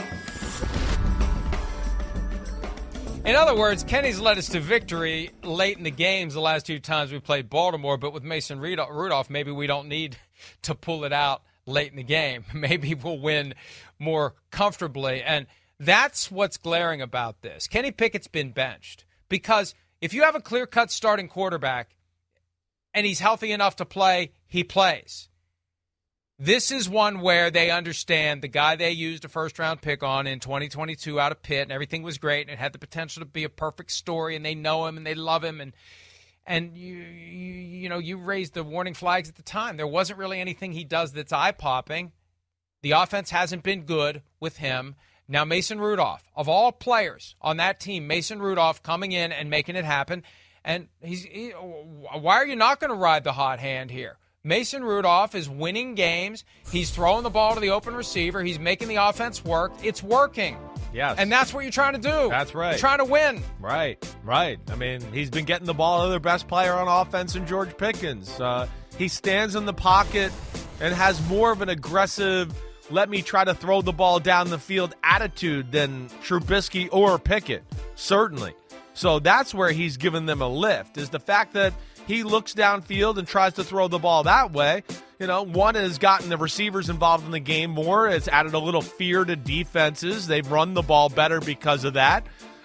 In other words, Kenny's led us to victory late in the games the last 2 times we played Baltimore, but with Mason Rudolph, maybe we don't need to pull it out late in the game. Maybe we'll win more comfortably, and that's what's glaring about this. Kenny Pickett's been benched because if you have a clear-cut starting quarterback and he's healthy enough to play, he plays. This is one where they understand the guy they used a first-round pick on in 2022 out of Pitt, and everything was great, and it had the potential to be a perfect story, and they know him, and they love him, and you raised the warning flags at the time. There wasn't really anything he does that's eye-popping. The offense hasn't been good with him. Now Mason Rudolph, of all players on that team, Mason Rudolph coming in and making it happen, and why are you not going to ride the hot hand here? Mason Rudolph is winning games. He's throwing the ball to the open receiver. He's making the offense work. It's working. Yes. And that's what you're trying to do. That's right. You're trying to win. Right. I mean, he's been getting the ball to their best player on offense in George Pickens. He stands in the pocket and has more of an aggressive, let me try to throw the ball down the field attitude than Trubisky or Pickett, certainly. So that's where he's given them a lift, is the fact that he looks downfield and tries to throw the ball that way. One has gotten the receivers involved in the game more. It's added a little fear to defenses. They've run the ball better because of that.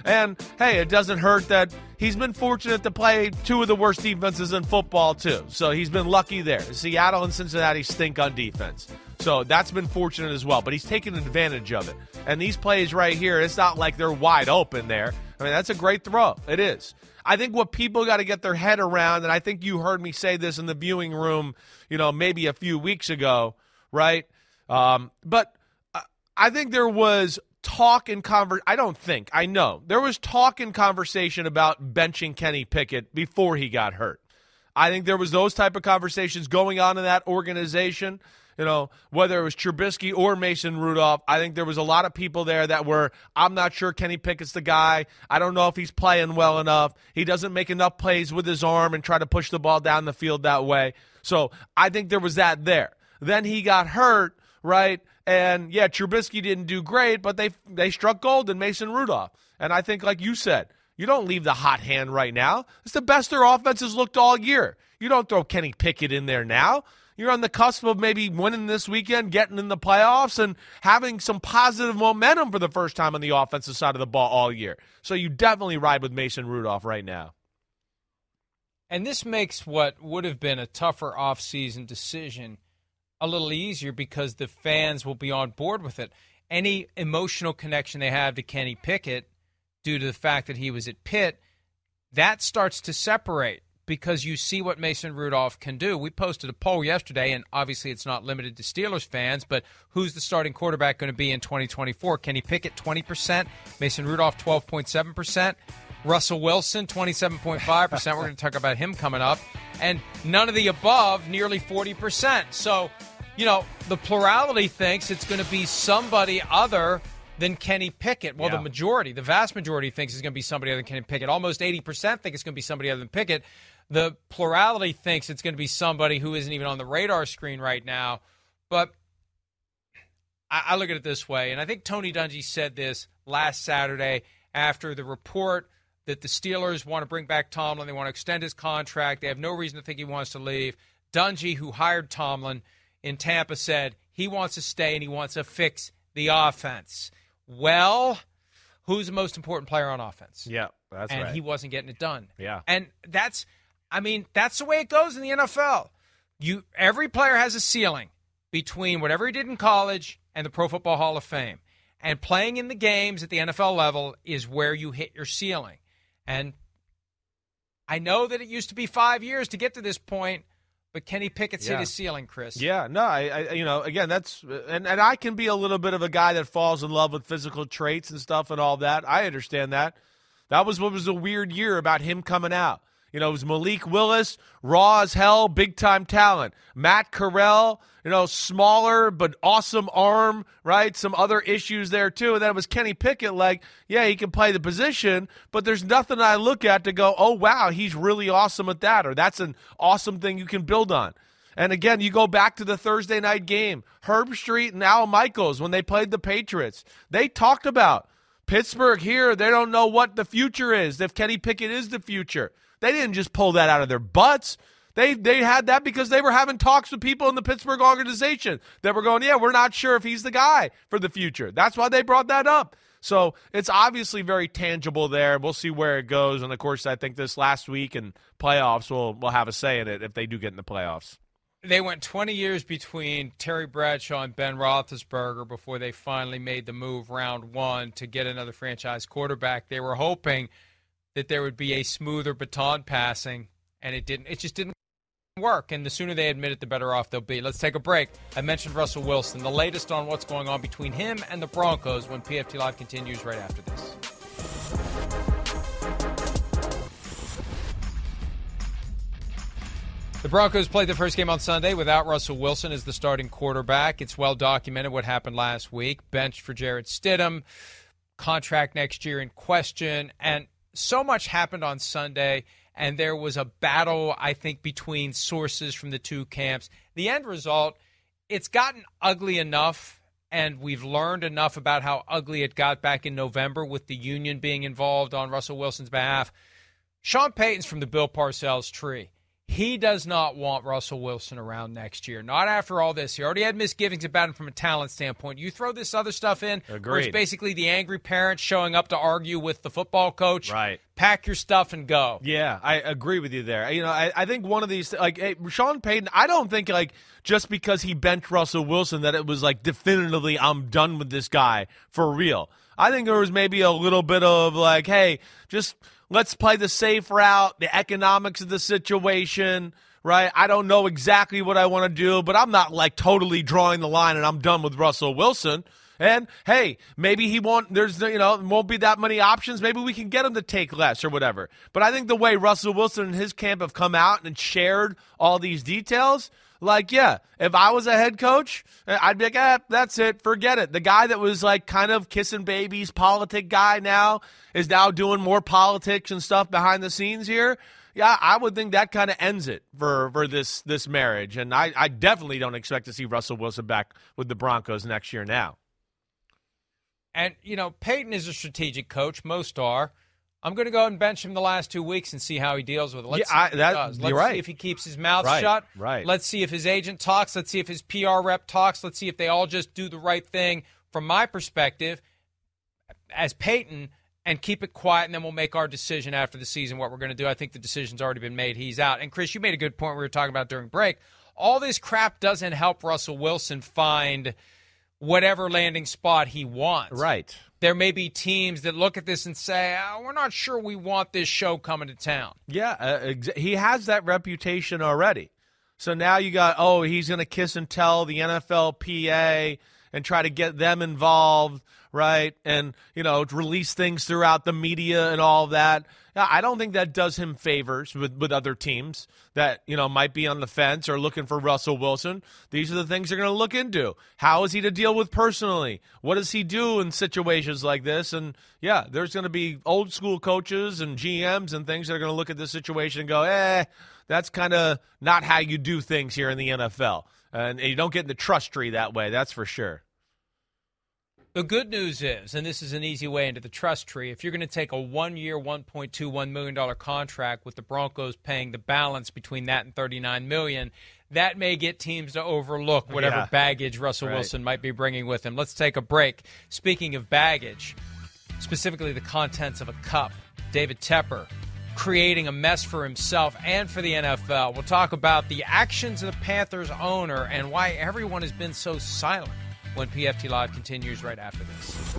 And, hey, it doesn't hurt that he's been fortunate to play two of the worst defenses in football, too. So he's been lucky there. Seattle and Cincinnati stink on defense. So that's been fortunate as well. But he's taken advantage of it. And these plays right here, it's not like they're wide open there. I mean, that's a great throw. It is. I think what people got to get their head around, and I think you heard me say this in the viewing room, maybe a few weeks ago, right? But I think there was talk and I know. There was talk and conversation about benching Kenny Pickett before he got hurt. I think there was those type of conversations going on in that organization. Whether it was Trubisky or Mason Rudolph, I think there was a lot of people there that were, I'm not sure Kenny Pickett's the guy. I don't know if he's playing well enough. He doesn't make enough plays with his arm and try to push the ball down the field that way. So I think there was that there. Then he got hurt, right? And, yeah, Trubisky didn't do great, but they struck gold in Mason Rudolph. And I think, like you said, you don't leave the hot hand right now. It's the best their offense has looked all year. You don't throw Kenny Pickett in there now. You're on the cusp of maybe winning this weekend, getting in the playoffs, and having some positive momentum for the first time on the offensive side of the ball all year. So you definitely ride with Mason Rudolph right now. And this makes what would have been a tougher offseason decision a little easier because the fans will be on board with it. Any emotional connection they have to Kenny Pickett due to the fact that he was at Pitt, that starts to separate. Because you see what Mason Rudolph can do. We posted a poll yesterday, and obviously it's not limited to Steelers fans, but who's the starting quarterback going to be in 2024? Kenny Pickett, 20%. Mason Rudolph, 12.7%. Russell Wilson, 27.5%. We're going to talk about him coming up. And none of the above, nearly 40%. So, the plurality thinks it's going to be somebody other than Kenny Pickett. Well, the vast majority thinks it's going to be somebody other than Kenny Pickett. Almost 80% think it's going to be somebody other than Pickett. The plurality thinks it's going to be somebody who isn't even on the radar screen right now. But I look at it this way, and I think Tony Dungy said this last Saturday after the report that the Steelers want to bring back Tomlin. They want to extend his contract. They have no reason to think he wants to leave. Dungy, who hired Tomlin in Tampa, said he wants to stay and he wants to fix the offense. Well, who's the most important player on offense? Yeah, that's right. And he wasn't getting it done. Yeah. And that's the way it goes in the NFL. Every player has a ceiling between whatever he did in college and the Pro Football Hall of Fame. And playing in the games at the NFL level is where you hit your ceiling. And I know that it used to be 5 years to get to this point, but Kenny Pickett's hit his ceiling, Chris. Yeah, no, again, that's and I can be a little bit of a guy that falls in love with physical traits and stuff and all that. I understand that. That was what was a weird year about him coming out. It was Malik Willis, raw as hell, big-time talent. Matt Corral, smaller but awesome arm, right? Some other issues there, too. And then it was Kenny Pickett, he can play the position, but there's nothing I look at to go, oh, wow, he's really awesome at that, or that's an awesome thing you can build on. And, again, you go back to the Thursday night game. Herb Street and Al Michaels, when they played the Patriots, they talked about Pittsburgh here. They don't know what the future is, if Kenny Pickett is the future. They didn't just pull that out of their butts. They had that because they were having talks with people in the Pittsburgh organization that were going, we're not sure if he's the guy for the future. That's why they brought that up. So it's obviously very tangible there. We'll see where it goes. And, of course, I think this last week in playoffs will have a say in it if they do get in the playoffs. They went 20 years between Terry Bradshaw and Ben Roethlisberger before they finally made the move round one to get another franchise quarterback. They were hoping that there would be a smoother baton passing, and it didn't. It just didn't work, and the sooner they admit it, the better off they'll be. Let's take a break. I mentioned Russell Wilson. The latest on what's going on between him and the Broncos when PFT Live continues right after this. The Broncos played the first game on Sunday without Russell Wilson as the starting quarterback. It's well documented what happened last week. Benched for Jarrett Stidham. Contract next year in question, and so much happened on Sunday, and there was a battle, I think, between sources from the two camps. The end result, it's gotten ugly enough, and we've learned enough about how ugly it got back in November with the union being involved on Russell Wilson's behalf. Sean Payton's from the Bill Parcells tree. He does not want Russell Wilson around next year. Not after all this. He already had misgivings about him from a talent standpoint. You throw this other stuff in, where it's basically the angry parent showing up to argue with the football coach. Right. Pack your stuff and go. Yeah, I agree with you there. I think one of these, Sean Payton, I don't think, just because he benched Russell Wilson that it was, definitively I'm done with this guy for real. I think there was maybe a little bit of, hey, just – let's play the safe route, the economics of the situation, right? I don't know exactly what I want to do, but I'm not totally drawing the line and I'm done with Russell Wilson. And hey, maybe he won't. Won't be that many options. Maybe we can get him to take less or whatever. But I think the way Russell Wilson and his camp have come out and shared all these details. If I was a head coach, I'd be like, that's it, forget it. The guy that was kind of kissing babies, politic guy is now doing more politics and stuff behind the scenes here. Yeah, I would think that kind of ends it for this marriage. And I definitely don't expect to see Russell Wilson back with the Broncos next year now. And, Peyton is a strategic coach. Most are. I'm going to go and bench him the last 2 weeks and see how he deals with it. Let's see what he does. Let's see if he keeps his mouth shut. Right. Let's see if his agent talks. Let's see if his PR rep talks. Let's see if they all just do the right thing from my perspective as Peyton and keep it quiet, and then we'll make our decision after the season what we're going to do. I think the decision's already been made. He's out. And, Chris, you made a good point we were talking about during break. All this crap doesn't help Russell Wilson find whatever landing spot he wants. Right. There may be teams that look at this and say, we're not sure we want this show coming to town. Yeah, he has that reputation already. So now you got, he's going to kiss and tell the NFLPA and try to get them involved, right? And, release things throughout the media and all of that. I don't think that does him favors with other teams that, might be on the fence or looking for Russell Wilson. These are the things they're going to look into. How is he to deal with personally? What does he do in situations like this? And, yeah, there's going to be old school coaches and GMs and things that are going to look at this situation and go, that's kind of not how you do things here in the NFL. And you don't get in the trust tree that way, that's for sure. The good news is, and this is an easy way into the trust tree, if you're going to take a 1-year, $1.21 million contract with the Broncos paying the balance between that and $39 million, that may get teams to overlook whatever baggage Russell Wilson might be bringing with him. Let's take a break. Speaking of baggage, specifically the contents of a cup, David Tepper creating a mess for himself and for the NFL. We'll talk about the actions of the Panthers owner and why everyone has been so silent when PFT Live continues right after this.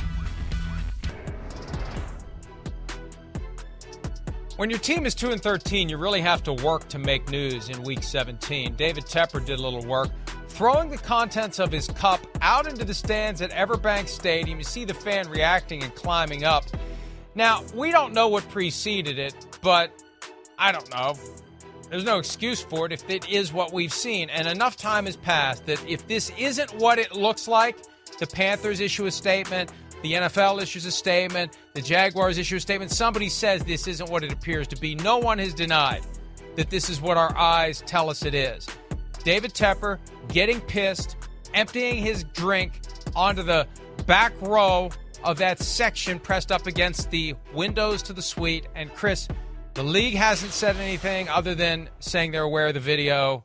When your team is 2-13, you really have to work to make news in Week 17. David Tepper did a little work, throwing the contents of his cup out into the stands at Everbank Stadium. You see the fan reacting and climbing up. Now, we don't know what preceded it, but I don't know. There's no excuse for it if it is what we've seen. And enough time has passed that if this isn't what it looks like, the Panthers issue a statement, the NFL issues a statement, the Jaguars issue a statement, somebody says this isn't what it appears to be. No one has denied that this is what our eyes tell us it is. David Tepper getting pissed, emptying his drink onto the back row of that section pressed up against the windows to the suite. And Chris, the league hasn't said anything other than saying they're aware of the video.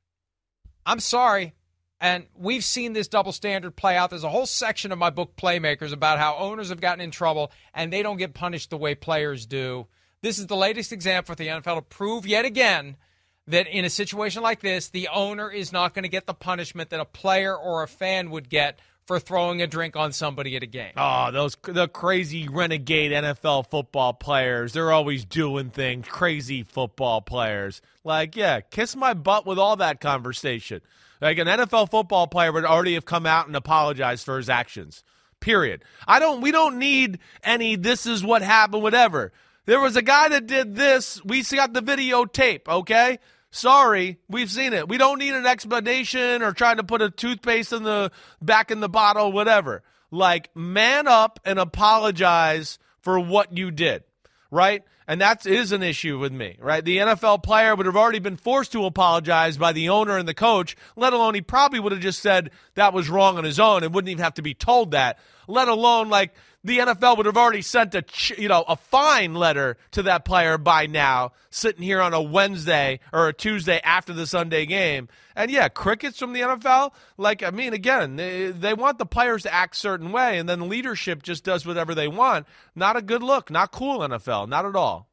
I'm sorry. And we've seen this double standard play out. There's a whole section of my book, Playmakers, about how owners have gotten in trouble and they don't get punished the way players do. This is the latest example for the NFL to prove yet again that in a situation like this, the owner is not going to get the punishment that a player or a fan would get for throwing a drink on somebody at a game. Oh, the crazy renegade NFL football players. They're always doing things. Crazy football players. Kiss my butt with all that conversation. An NFL football player would already have come out and apologized for his actions. Period. We don't need any this is what happened, whatever. There was a guy that did this. We got the videotape, okay? Sorry, we've seen it. We don't need an explanation or trying to put a toothpaste back in the bottle, whatever. Man up and apologize for what you did, right? And that is an issue with me, right? The NFL player would have already been forced to apologize by the owner and the coach, let alone he probably would have just said that was wrong on his own and wouldn't even have to be told that, let alone the NFL would have already sent a fine letter to that player by now, sitting here on a Wednesday or a Tuesday after the Sunday game. And yeah, crickets from the NFL. Again, they want the players to act a certain way, and then leadership just does whatever they want. Not a good look. Not cool, NFL. Not at all.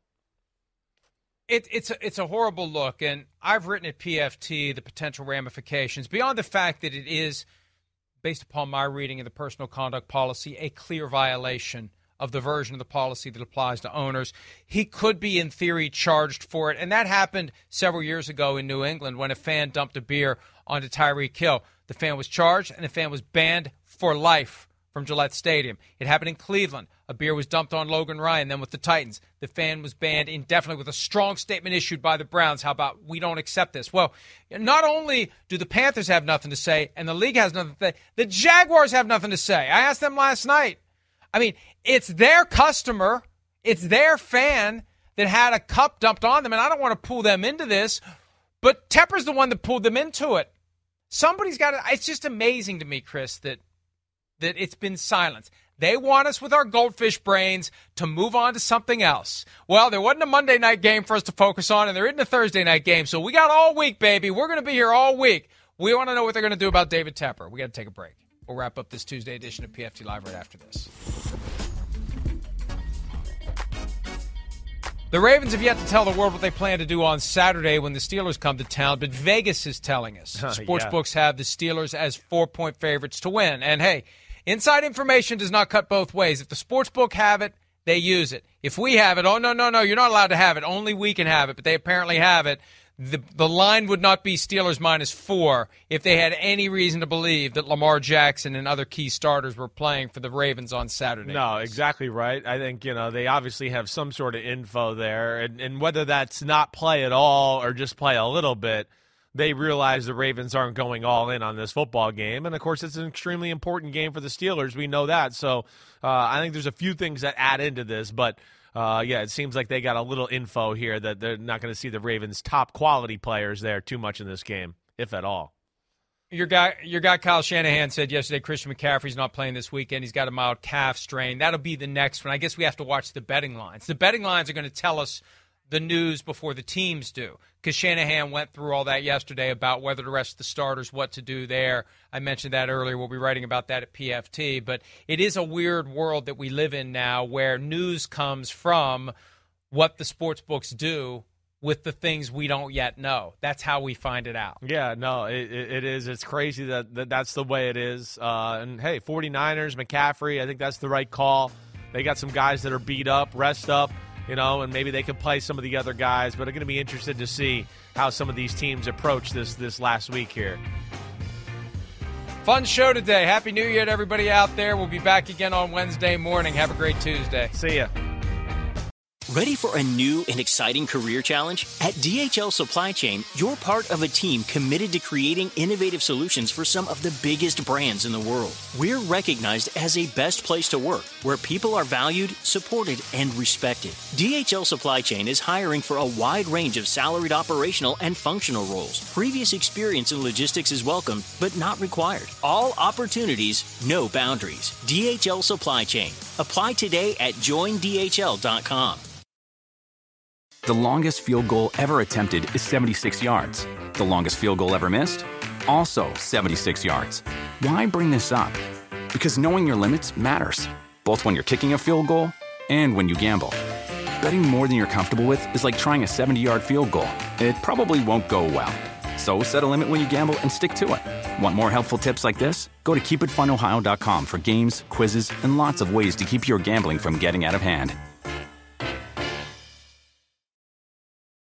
It's a horrible look, and I've written at PFT the potential ramifications beyond the fact that it is, based upon my reading of the personal conduct policy, a clear violation of the version of the policy that applies to owners. He could be, in theory, charged for it, and that happened several years ago in New England when a fan dumped a beer onto Tyreek Hill. The fan was charged, and the fan was banned for life from Gillette Stadium. It happened in Cleveland. A beer was dumped on Logan Ryan, then with the Titans. The fan was banned indefinitely with a strong statement issued by the Browns. How about, we don't accept this? Well, not only do the Panthers have nothing to say and the league has nothing to say, the Jaguars have nothing to say. I asked them last night. I mean, it's their customer, it's their fan that had a cup dumped on them, and I don't want to pull them into this, but Tepper's the one that pulled them into it. Somebody's got to, it's just amazing to me, Chris, that it's been silence. They want us with our goldfish brains to move on to something else. Well, there wasn't a Monday night game for us to focus on, and there isn't a Thursday night game, so we got all week, baby. We're going to be here all week. We want to know what they're going to do about David Tepper. We got to take a break. We'll wrap up this Tuesday edition of PFT Live right after this. The Ravens have yet to tell the world what they plan to do on Saturday when the Steelers come to town, but Vegas is telling us. Sportsbooks have the Steelers as 4-point favorites to win. And, hey, inside information does not cut both ways. If the sportsbook have it, they use it. If we have it, oh, no, you're not allowed to have it. Only we can have it, but they apparently have it. The line would not be Steelers -4 if they had any reason to believe that Lamar Jackson and other key starters were playing for the Ravens on Saturday. No, exactly right. I think, they obviously have some sort of info there, and whether that's not play at all or just play a little bit, they realize the Ravens aren't going all in on this football game. And, of course, it's an extremely important game for the Steelers. We know that. So I think there's a few things that add into this, but it seems like they got a little info here that they're not going to see the Ravens' top quality players there too much in this game, if at all. Your guy Kyle Shanahan said yesterday Christian McCaffrey's not playing this weekend. He's got a mild calf strain. That'll be the next one. I guess we have to watch the betting lines. The betting lines are going to tell us the news before the teams do, because Shanahan went through all that yesterday about whether to rest the starters, what to do there. I mentioned that earlier. We'll be writing about that at PFT. But it is a weird world that we live in now where news comes from what the sports books do with the things we don't yet know. That's how we find it out. Yeah, no, it is. It's crazy that's the way it is. And, hey, 49ers, McCaffrey, I think that's the right call. They got some guys that are beat up, rest up. And maybe they can play some of the other guys, but I'm going to be interested to see how some of these teams approach this last week here. Fun show today. Happy New Year to everybody out there. We'll be back again on Wednesday morning. Have a great Tuesday. See ya. Ready for a new and exciting career challenge? At DHL Supply Chain, you're part of a team committed to creating innovative solutions for some of the biggest brands in the world. We're recognized as a best place to work, where people are valued, supported, and respected. DHL Supply Chain is hiring for a wide range of salaried operational and functional roles. Previous experience in logistics is welcome, but not required. All opportunities, no boundaries. DHL Supply Chain. Apply today at joindhl.com. The longest field goal ever attempted is 76 yards. The longest field goal ever missed? Also 76 yards. Why bring this up? Because knowing your limits matters, both when you're kicking a field goal and when you gamble. Betting more than you're comfortable with is like trying a 70-yard field goal. It probably won't go well. So set a limit when you gamble and stick to it. Want more helpful tips like this? Go to keepitfunohio.com for games, quizzes, and lots of ways to keep your gambling from getting out of hand.